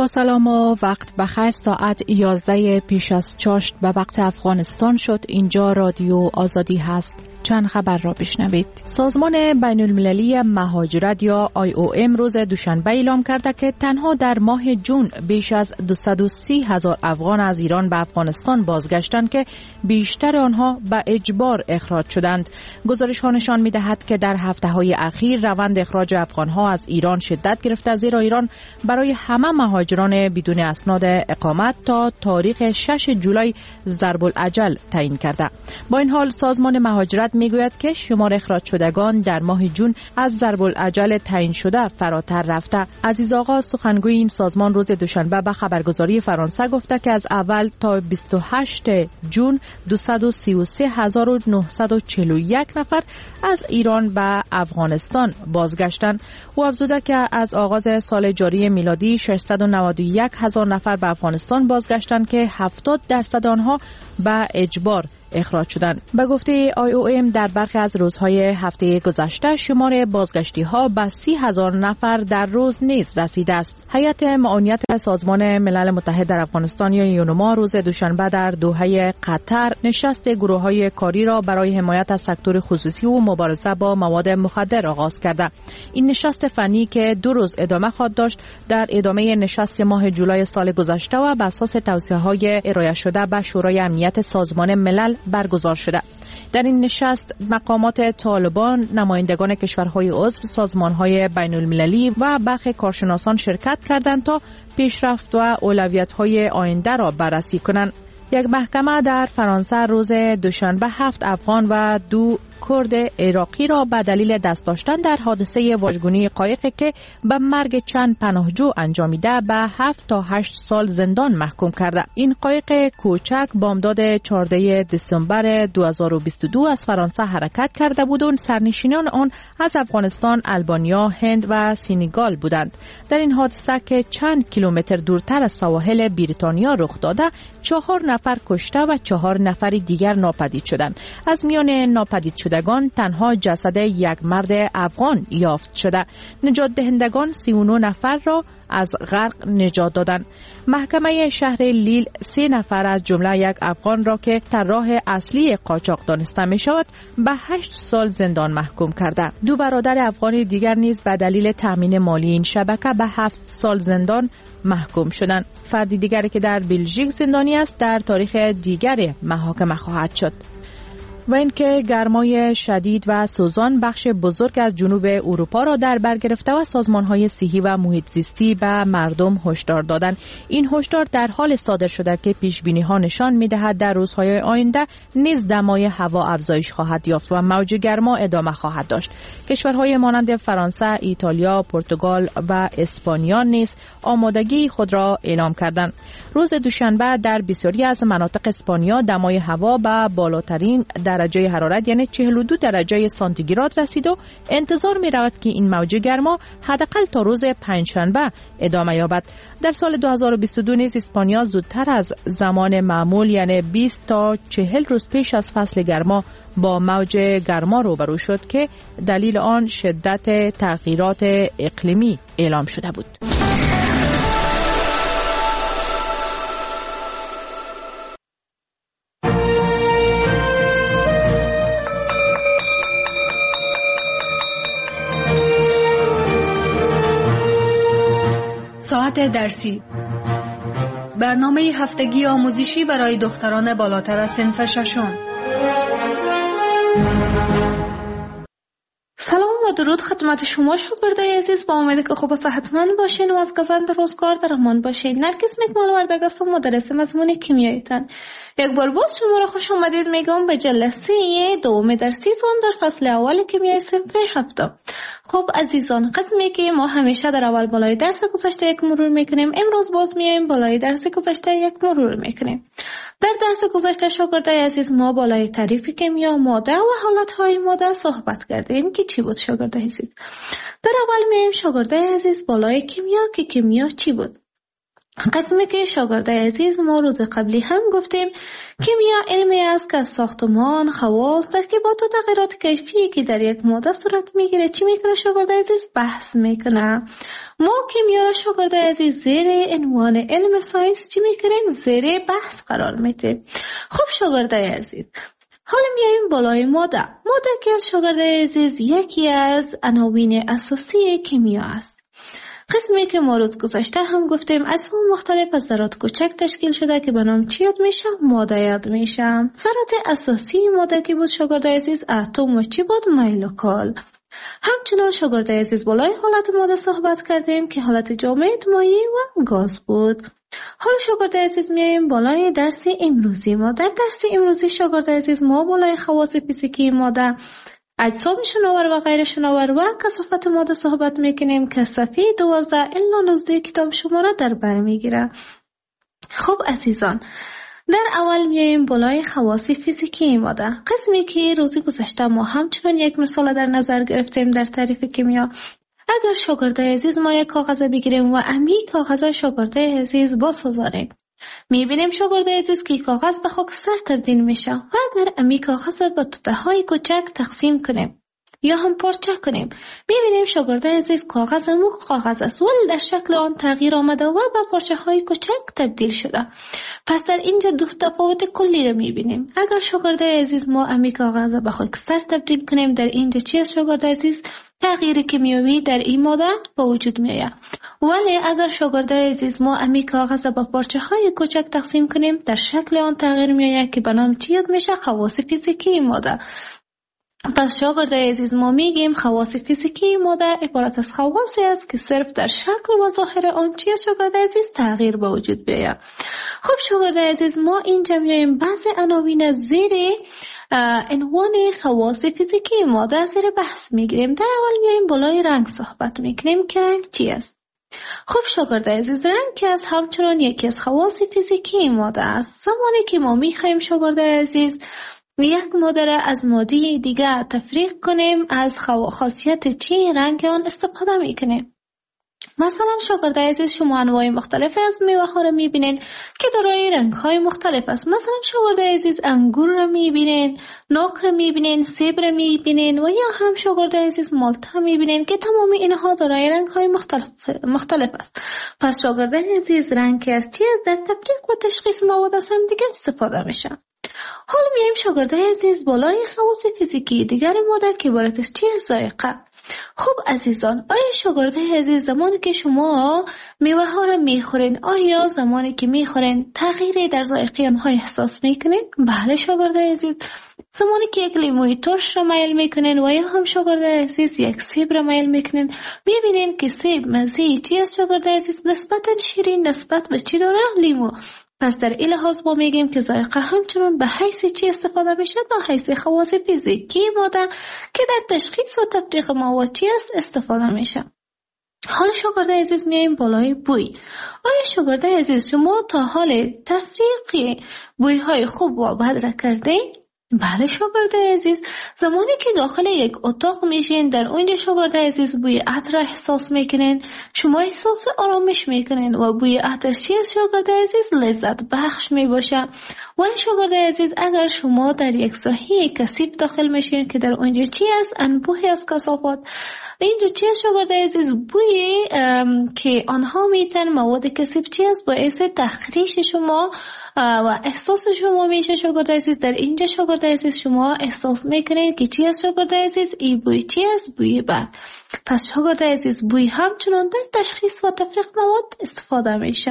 با سلام و وقت بخیر. ساعت 11 پیش از چاشت به وقت افغانستان شد. اینجا رادیو آزادی هست. چند خبر را بشنوید. سازمان بین المللی مهاجرت یا IOM روز دوشنبه اعلام کرده که تنها در ماه جون بیش از 230,000 افغان از ایران به افغانستان بازگشتند که بیشتر آنها به اجبار اخراج شدند. گزارش ها نشان می دهد که در هفته های اخیر روند اخراج افغان ها از ایران شدت گرفته، زیرا ایران برای همه مهاجران بدون اسناد اقامت تا تاریخ 6 جولای ضرب الاجل تعیین کرده. با این حال سازمان مهاجرت میگوید که شمار اخراج شدگان در ماه جون از ضرب الاجل تعیین شده فراتر رفته. عزیز آقا سخنگوی این سازمان روز دوشنبه به خبرگزاری فرانسه گفته که از اول تا 28 جون 233,941 نفر از ایران به افغانستان بازگشتند. او افزوده که از آغاز سال جاری میلادی 691,000 نفر به افغانستان بازگشتند که 70% آنها به اجبار اخراج شدند. به گفته IOM در برخی از روزهای هفته گذشته شمار بازگشتی ها به 30,000 نفر در روز نیز رسیده است. هیئت معاونیت سازمان ملل متحد در افغانستان یا یونما روز دوشنبه در دوحه قطر نشست گروه های کاری را برای حمایت از سکتور خصوصی و مبارزه با مواد مخدر آغاز کرده. این نشست فنی که 2 روز ادامه خواهد داشت در ادامه نشست ماه جولای سال گذشته و بر اساس توصیه‌های ارائه شده به شورای امنیت سازمان ملل برگزار شده. در این نشست مقامات طالبان، نمایندگان کشورهای عضو، سازمانهای بین المللی و برخی کارشناسان شرکت کردند تا پیشرفت و اولویت‌های آینده را بررسی کنند. یک محکمه در فرانسه روز دوشنبه 7 افغان و 2 کرد عراقی را به دلیل دست داشتن در حادثه واژگونی قایقی که به مرگ چند پناهجو انجامیده به 7 تا 8 سال زندان محکوم کرده. این قایق کوچک بامداد 14 دسامبر 2022 از فرانسه حرکت کرده بود و سرنشینان آن از افغانستان، آلبانیا، هند و سنگال بودند. در این حادثه که چند کیلومتر دورتر از سواحل بریتانیا رخ داده، 4 نفر کشته و 4 نفر دیگر ناپدید شدند. از میان ناپدید شدگان تنها جسد یک مرد افغان یافت شده. نجات دهندگان 39 نفر را از غرق نجات دادند. محکمه شهر لیل 3 نفر از جمله یک افغان را که طراح اصلی قاچاق دانسته می شود به 8 سال زندان محکوم کرده. 2 برادر افغان دیگر نیز به دلیل تامین مالی این شبکه به 7 سال زندان محکوم شدند. فردی دیگری که در بلژیک زندانی است در تاریخ دیگری محاکمه خواهد شد. و اینکه گرمای شدید و سوزان بخش بزرگ از جنوب اروپا را در بر گرفته و سازمان‌های صحی و محیط زیستی به مردم هشدار دادند. این هشدار در حال صادر شده که پیش‌بینی‌ها نشان می‌دهد در روزهای آینده نیز دمای هوا افزایش خواهد یافت و موج گرما ادامه خواهد داشت. کشورهای مانند فرانسه، ایتالیا، پرتغال و اسپانیا نیز آمادگی خود را اعلام کردند. روز دوشنبه در بسیاری از مناطق اسپانیا دمای هوا به بالاترین درجه حرارت یعنی 42 درجه سانتیگراد رسید و انتظار می رود که این موج گرما حداقل تا روز پنجشنبه ادامه یابد. در سال 2022 نیز اسپانیا زودتر از زمان معمول یعنی 20 تا 40 روز پیش از فصل گرما با موج گرما روبرو شد که دلیل آن شدت تغییرات اقلیمی اعلام شده بود. ساعت درسی، برنامه هفتگی آموزشی برای دختران بالاتر از صنف ششم. سلام و درود خدمت شما شاگردای عزیز، با امید که خوب و صحتمند باشین و از گزند روزگار در امان باشین. نرگس نکمال وردگ هستم، مدرس مضمون کیمیایتان. یک بار باز شما را خوش آمدید میگم به جلسه دوم درسیتون در فصل اول کیمیای صنف هفتم. خب عزیزان، قسمی که ما همیشه در اول بالای درس گذشته یک مرور میکنیم، امروز باز میایم بالای درس گذشته یک مرور میکنیم. در درس گذشته شاگردای عزیز ما بالای تعریف کیمیا، ماده و حالتهای ماده صحبت کردیم که چی بود شاگردای عزیز. در اول میایم شاگردای عزیز بالای کیمیا که کیمیا چی بود. قسمی که شاگرده عزیز ما روز قبلی هم گفتیم کیمیا علمی است که از ساختمان، خواص، ترکیبات و تغییرات کیفی که در یک ماده صورت میگیره چی میکنه شاگرده عزیز بحث میکنه. ما کیمیا را شاگرده عزیز زیر عنوان علم ساینس چی میکنیم؟ زیر بحث قرار میدیم. خب شاگرده عزیز حالا میایم بالای ماده که از شاگرده عزیز یکی از عناوین اساسی کیمیا است. قسمی که ما روز گذاشته هم گفتیم اجسام مختلف از ذرات کوچک تشکیل شده که به نام چی یاد میشه؟ ماده یاد میشه. ذرات اساسی ماده که بود شاگرده عزیز اتم و چی بود؟ مولکول. همچنان شاگرده عزیز بالای حالت ماده صحبت کردیم که حالت جامد، مایع و گاز بود. حالا شاگرده عزیز میایم بالای درس امروزی ما. در درس امروزی شاگرده عزیز ما بالای خواص فیزیکی ماده، اجسام شناور و غیر شناور و کثافت ماده صحبت میکنیم که صفحه 12 الی 19 کتاب شما را در بر میگیره. خب عزیزان در اول میایم بالای خواص فیزیکی ماده، قسمی که روزی گذشته ما همچنان یک مثال در نظر گرفتیم در تعریف کیمیا. اگر شاگرده عزیز ما یک کاغذ بگیریم و امی کاغذ شاگرده عزیز بسازانیم، میبینیم شاگرده عزیز که کاغذ به خاکستر تبدیل میشه و اگر امی کاغذ به توته های کوچک تقسیم کنیم یا هم پارچه کنیم، میبینیم شاگرده عزیز کاغذ مو کاغذ است ولی در شکل آن تغییر آمده و به پارچه های کوچک تبدیل شده. پس در اینجا دو تفاوت کلی رو میبینیم. اگر شاگرده عزیز ما امی کاغذ به خاکستر تبدیل کنیم، در اینجا چی است شاگرده عزیز؟ تغییر کیمیایی در این ماده به وجود میآید. ولی اگر شاگرده عزیز ما امی کاغذ به پارچه های کوچک تقسیم کنیم، در شکل آن تغییر میآید که به نام چی یاد میشه؟ خواص فیزیکی ماده. پس شاگرده عزیز ما میگیم خواص فیزیکی ماده عبارت از خواصی است که صرف در شکل و ظاهر آن چی است شاگرده عزیز؟ تغییر به وجود بیاید. خب شاگرده عزیز ما اینجا میایم بعضی عناوین زیر عنوان خواص فیزیکی ماده زیر بحث میگیریم. در اول میایم بالای رنگ صحبت میکنیم که رنگ چی است. خب شاگرده عزیز رنگ که از همچنان یکی از خواص فیزیکی ماده است. زمانی که ما میخوایم شاگرده عزیز یک ماده را از ماده دیگه تفریق کنیم، از خاصیت چی رنگ آن استفاده میکنیم. مثلا شاگرده عزیز شما انواع مختلف از میوه ها را میبینین که دارای رنگ های مختلف است. مثلا شاگرده عزیز انگور را میبینین، ناک را میبینین، سیب را میبینین و یا هم شاگرده عزیز مالت میبینین که تمام اینها دارای رنگ های مختلف است. پس شاگرده عزیز رنگ که از چی است؟ در تفریق و تشخیص مواد از هم دیگه استفاده میشه. حالا میایم شاگرده عزیز بالای خواص فیزیکی دیگر ماده که عبارت از چی است؟ ذائقه. خب عزیزان آیا شاگرده عزیز زمانی که شما میوه ها را میخورین آیا زمانی که میخورین تغییری در ذائقه آنها احساس میکنین؟ بله شاگرده عزیز. زمانی که یک لیموی ترش را میل میکنین و یا هم شاگرده عزیز یک سیب را میل میکنین، میبینین که سیب مزه چی است شاگرده عزیز؟ نسبتا شیرین نسبت به چی داره؟ لیمو. پس در این لحاظ ما میگیم که ذائقه همچنان به حیث چی استفاده میشه؟ به حیث خواص فیزیکی ماده که در تشخیص و تفریق مواد چی است استفاده میشه. حالا شاگرده عزیز میایم بالای بوی. آیا شاگرده عزیز شما تا حال تفریق بوی های خوب و بد را کردین؟ بله شاگرده عزیز. زمانی که داخل یک اتاق میشین در اونجا شاگرده عزیز بوی عطر احساس میکنین، شما احساس آرامش میکنین و بوی عطر چی است شاگرده عزیز؟ لذت بخش میباشه. و شاگرده عزیز اگر شما در یک ساحه کثیف داخل میشین که در اونجا چی است؟ انبوهی از کثافات. اینجا چی است شاگرده عزیز؟ بوی که آنها میتن مواد کثیف چی است؟ باعث تخریش شما و احساس شما میشه شاگرده عزیز. در اینجا شاگرده عزیز شما احساس میکنید که چی است شاگرده عزیز؟ این بوی چی است؟ بوی بد. پس شاگرده عزیز بوی همچنان در تشخیص و تفریق مواد استفاده میشه.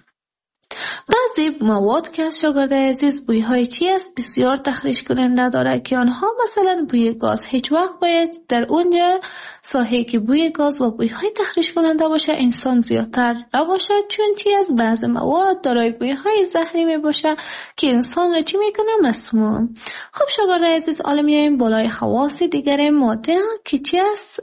بعضی مواد که از شاگرده عزیز بوی های چی است؟ بسیار تخریش کننده داره که آنها مثلا بوی گاز. هیچ وقت باید در اونجا ساحه که بوی گاز و بوی های تخریش کننده باشه انسان زیادتر نباشه، چون چی است؟ بعضی مواد دارای بوی های زهری می باشه که انسان را چی میکنه؟ مسموم. خب شاگرده عزیز میایم بالای خواص دیگر ماده که چی است؟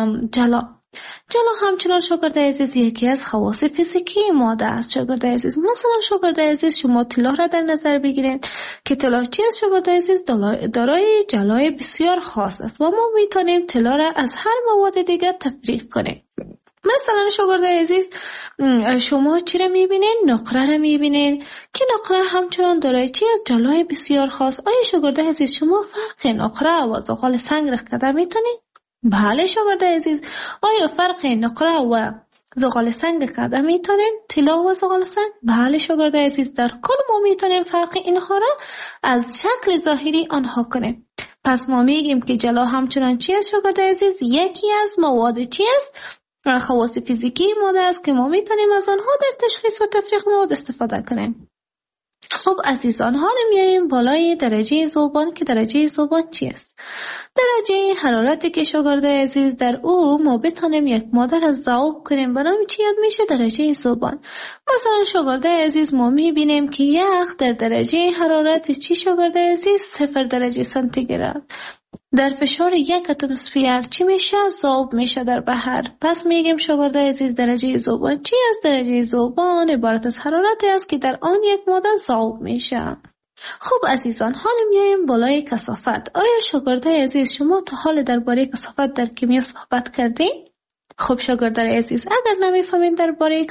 جلا همچنان شاگرده عزیز یکی از خواص فیزیکی ماده است شاگرده عزیز. مثلا شاگرده عزیز شما طلا را در نظر بگیرین که طلا چی است شاگرده عزیز؟ دارای جلای بسیار خاص است و ما میتونیم طلا را از هر مواد دیگر تفریق کنیم. مثلا شاگردای عزیز، شما چی را میبینین؟ نقره را میبینین که نقره همچنان داره چی از جلای بسیار خاص. آیا شاگردای عزیز شما فرق نقره و زغال سنگ را کده میتونین؟ بله شاگردای عزیز، آیا فرق نقره و زغال سنگ کده میتونین؟ طلا و زغال سنگ؟ بله شاگردای عزیز، در کل ما میتونیم فرق اینها را از شکل ظاهری آنها کنیم. پس ما میگیم که جلا همچنان چی است شاگردای عزیز؟ یکی از مواد چی است؟ خواص فیزیکی ماده است که ما میتونیم از آنها در تشخیص و تفریق مواد استفاده کنیم. خب عزیزان، حالا میاییم بالای درجه ذوبان که درجه ذوبان چی است؟ درجه حرارتی که شاگردای عزیز در او ما بتونیم یک ماده را ذوب کنیم به نام چی یاد میشه؟ درجه ذوبان. مثلا شاگردای عزیز ما میبینیم که یخ در درجه حرارت چی شاگردای عزیز؟ 0 درجه سانتیگراد در فشار 1 اتمسفر چی میشه؟ ذوب میشه در بحر. پس میگیم شاگردای عزیز درجه ذوبان چی است؟ درجه ذوبان عبارت از حرارتی است که در آن یک ماده ذوب میشه. خب عزیزان، حالا میایم بالای کثافت. آیا شاگردای عزیز شما تا حال درباره کثافت در کیمیا صحبت کردین؟ خب شاگردای عزیز، اگر نمیفهمین درباره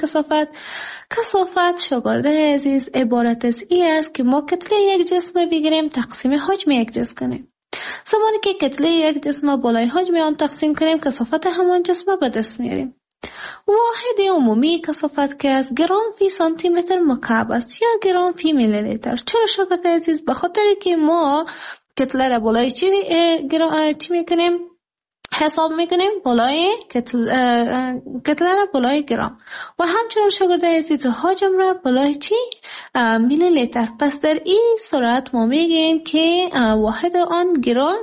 کثافت شاگردای عزیز عبارت از این است که ما کتله یک جسم بگیریم تقسیم حجم یک جسم کنیم. زمانی که کتله یک جسم بالای حجم آن تقسیم کنیم کثافت همان جسم به دست میاریم. واحد عمومی کثافت که از گرم فی سانتی متر مکعب است یا گرم فی میلی لیتر. چرا شاگردای عزیز؟ به خاطر که ما کتله را بالای چی میکنیم؟ حساب میکنیم بالای کتله را بالای گرم و همچنین شاگردای عزیز حجم را بالای چی؟ میلی لیتر. پس در این صورت ما میگیم که واحد آن گرم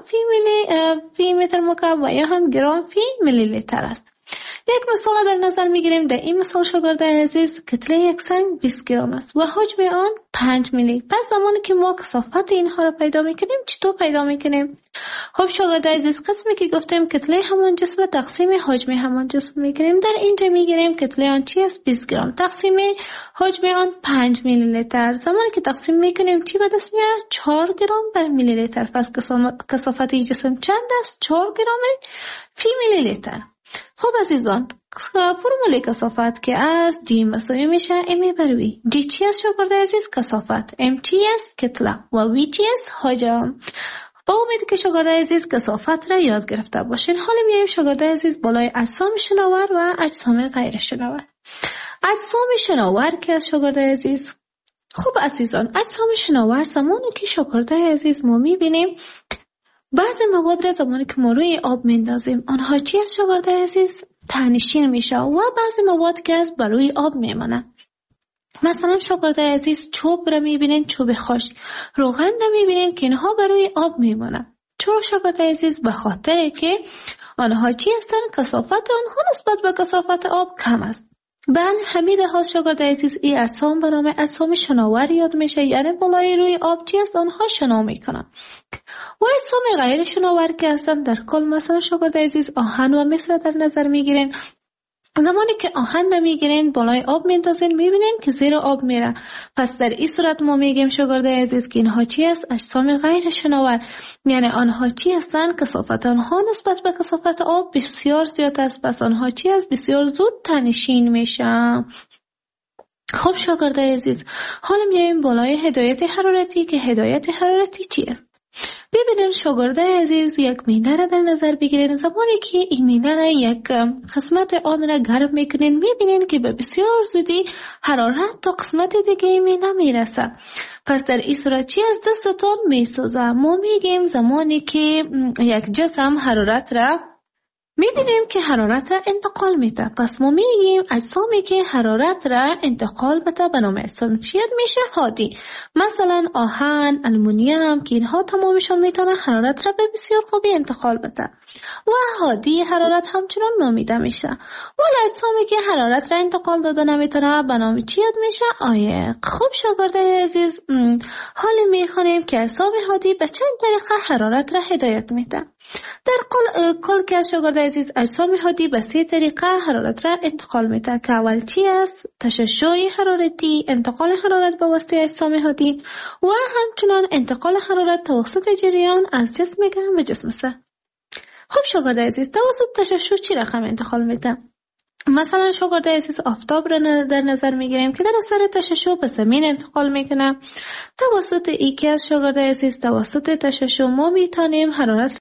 فی متر مکعب و یا هم گرم فی میلی لیتر است. یک مثال در نظر میگیریم. در این مثال شاگردای عزیز کتله یک سنگ 20 گرم است و حجم آن 5 میلی. پس زمانی که ما کثافت اینها را پیدا میکنیم چطور پیدا میکنیم؟ خب شاگردای عزیز، قسمی که گفتیم کتله همان جسم تقسیم حجم همان جسم میگیریم. در اینجا میگیریم کتله آن چی است؟ 20 گرم تقسیم حجم آن 5 میلی لیتر. زمانی که تقسیم میکنیم چی به دست میاد؟ 4 گرم بر میلی لیتر. پس کثافت این جسم چند است؟ 4 گرم فی میلی لیتر. خب عزیزان، فرمول کثافت که از G مساوی میشه M بر V. G چی است شاگردای عزیز؟ کثافت. M چی است؟ کتله. و V چی است؟ حجم. با امید که شاگردای عزیز کثافت را یاد گرفته باشین. حالا میایم شاگردای عزیز بالای اجسام شناور و اجسام غیر شناور. اجسام شناور که از شاگردای عزیز، خب عزیزان، اجسام شناور زمانی که شاگردای عزیز ما میبینیم بعضی مواد را زمانی که ما روی آب میندازیم آنها چی از شاگردای عزیز؟ ته‌نشین میشه و بعضی مواد که از بروی آب میمانه. مثلا شاگردای عزیز چوب را میبینین، چوب خشک. روغن را میبینین که اینها بروی آب میمانه. چرا شاگردای عزیز؟ به خاطر که آنها چی هستن؟ کثافت آنها نسبت به کثافت آب کم است. به همین لحاظ شاگردای عزیز این اجسام به نام اجسام شناور یاد میشه، یعنی بالای روی آب چی است؟ آنها شنا میکنن. و اجسام غیر شناور که هستن در کل مثلا شاگردای عزیز آهن و مس را در نظر میگیرین. زمانی که آهن نمیگیرین بالای آب میندازین میبینین که زیر آب میره. پس در این صورت ما میگیم شاگردای عزیز که اینها چی است؟ اجسام غیر شناور. یعنی آنها چی هستن؟ کثافت آنها نسبت به کثافت آب بسیار زیاد است. پس آنها چی است؟ بسیار زود ته‌نشین میشن. خب شاگردای عزیز، حالا میایم بالای هدایت حرارتی که هدایت حرارتی چی است؟ ببینید شاگردای عزیز یک مینه را در نظر بگیرین. زمانی که این مینه را یک قسمت آن را گرم میکنین میبینین که به بسیار زودی حرارت تا قسمت دیگه مینه میرسه. پس در این صورت چی از دستتون میسوزه؟ ما میگیم زمانی که یک جسم حرارت را میبینیم که حرارت را انتقال میده. پس ما میگیم اجسامی که حرارت را انتقال بده به نام اجسام چی میشه؟ هادی. مثلا آهن، آلومینیوم که اینها تمامشون میتونه حرارت را به بسیار خوبی انتقال بده و هادی حرارت همچنان نامیده میشه. ولی اجسامی که حرارت را انتقال داده نمیتونه به نام چی میشه؟ عایق. خب شاگردای عزیز، حالا میخوانیم که اجسام هادی به چند طریقه حرارت را هدایت میده. در کل که شاگردای عزیز اجسام هادی به 3 طریقه حرارت را انتقال میده که اول چی است؟ تشعشع حرارتی، انتقال حرارت به واسطه اجسام هادی و همچنان انتقال حرارت توسط جریان از جسم گرم به جسم سرد. خب شاگردای عزیز، توسط تشعشع چی رقم انتقال میده؟ مثلا شاگرد عزیز آفتاب را در نظر میگیریم که در اثر تشعشع به زمین انتقال میکنه. توسط یکی از شاگرد عزیز توسط تشعشع ما میتونیم حرارت